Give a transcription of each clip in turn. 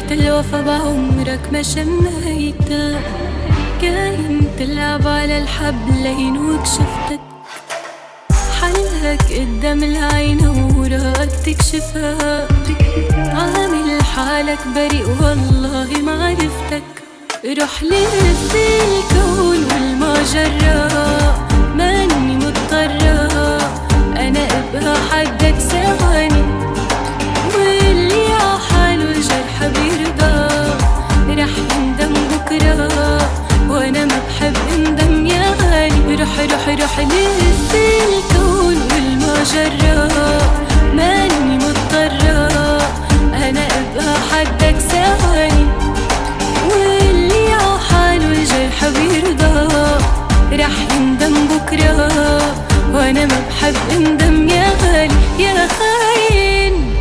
الوفا بعمرك ما شميتها، كاين تلعب على الحبلين وكشفتك، حلك قدام العين وراك تكشفها، عامل حالك بريء والله ما عرفتك. روح لف الكون والمجرة، ماني مضطرة أنا أبقى حدك ثواني، واللي عحاله الجرح بيرضى رح يندم بكرة، وأنا ما بحب اندم يا غالي. روح لف الكون والمجرة، ماني مضطرة أنا أبقى حدك ثواني، واللي عحاله الجرح بيرضى رح يندم بكرة، وأنا ما بحب اندم يا غالي يا خاين.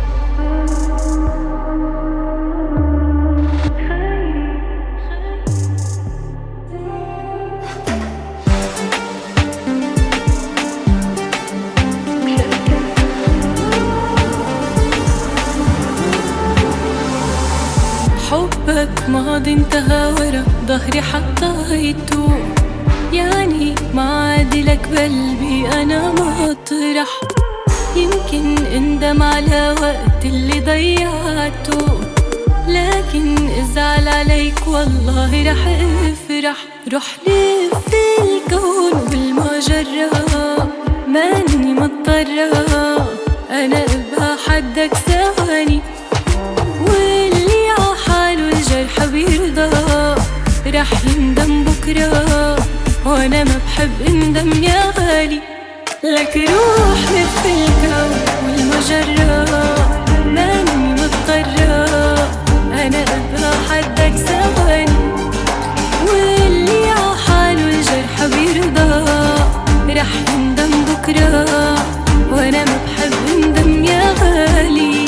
حبك ماضي انتهى ورا ظهري حطيته، يعني ما عادلك بقلبي أنا مطرح، يمكن اندم على وقت اللي ضيعته، لكن ازعل عليك والله رح افرح. روح لف الكون بالمجرة، ماني مضطرة أنا أبقى حدك ثواني، واللي عحاله الجرح بيرضى رح يندم بكرة، وأنا ما بحب اندم يا غالي. لك روح لف الكون والمجرة، ماني مضطرة أنا أبقى حدك ثواني، واللي عحاله الجرح بيرضى رح يندم بكرة، وأنا ما بحب اندم يا غالي.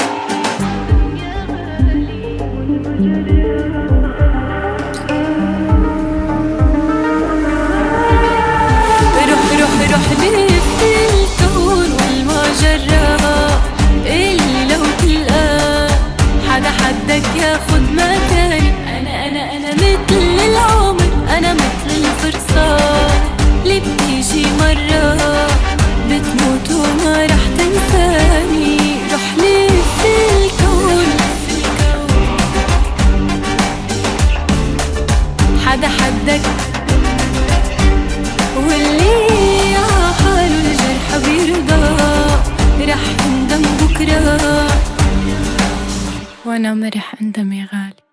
روح لف الكون والمجرة، اللي لو تلقى حدا حدك ياخد مكاني، أنا مثل العمر، أنا مثل الفرصة اللي بتيجي مرة بتموت وما رح تنساني. روح لف الكون حدا حدك، واللي عحاله الجرح بيرضى رح يندم بكرة، وأنا ما رح أندم يا غالي.